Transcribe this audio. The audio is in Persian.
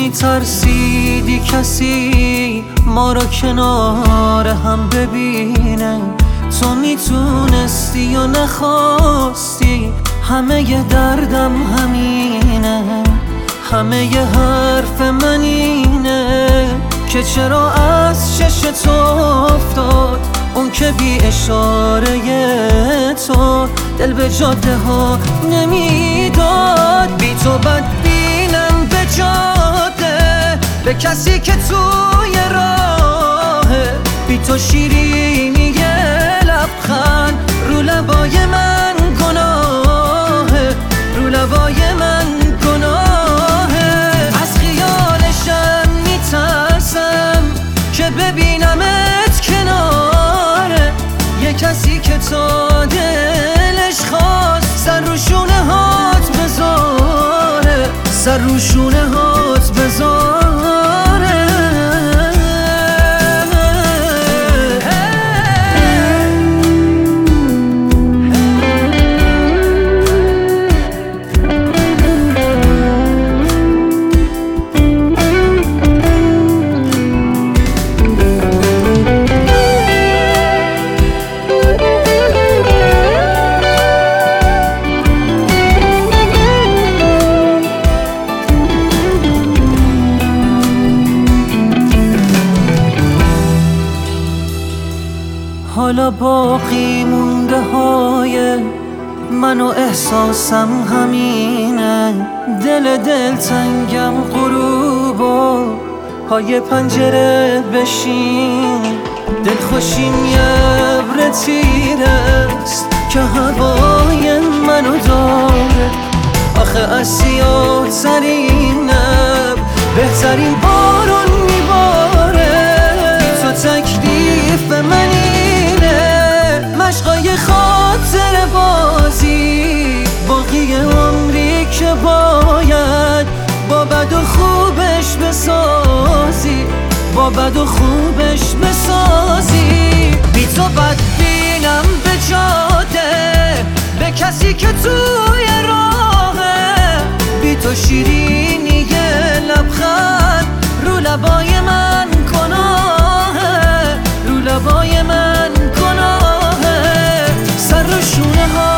میترسیدی کسی ما رو کنار هم ببینه، تو میتونستی یا نخواستی، همه ی دردم همینه، همه ی حرف من اینه که چرا از چش تو افتاد اون که بی اشاره تو دل به جاده ها نمیداد. بی تو بدبینم به جاده، به کسی که توی راهه، بی تو شیرینی لبخند رو لبای من گناهه، رو لبای من گناهه. از خیالشم میترسم که ببینمت کناره یه کسی که تا دلش خواست سر رو شونه هات بذاره، سر رو شونه هات بذاره. حالا باقی مونده های من و احساسم همینه، دلتنگم غروب و پای پنجره بشین، دلخوشیم یه ابر تیرست که هوای منو داره. آخه از سیاه ترین ابر بهترین بارون میباره، تو تکلیف منی مشقای خاطر بازی، باقی عمری که باید با بد و خوبش بسازی، با بد و خوبش بسازی. بی تو بدبینم به جاده، به کسی که توی راهه، بی تو شیرینی لبخند رو لبای من گناهه، رو لبای من گناهه. سر رو شونه ها